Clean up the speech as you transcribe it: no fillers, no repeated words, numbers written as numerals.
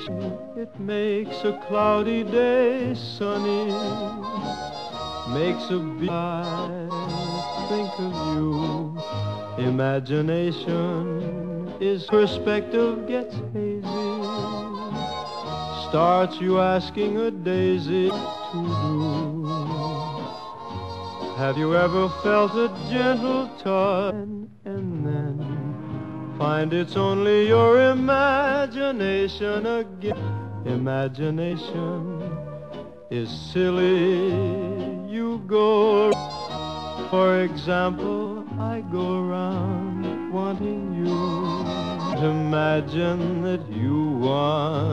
It makes a cloudy day sunny, makes a bee. I think of you. Imagination is perspective gets hazy, starts you asking a daisy to do. Have you ever felt a gentle touch and then find it's only your imagination again? Imagination is silly. You go, for example, I go around wanting you. Imagine that you want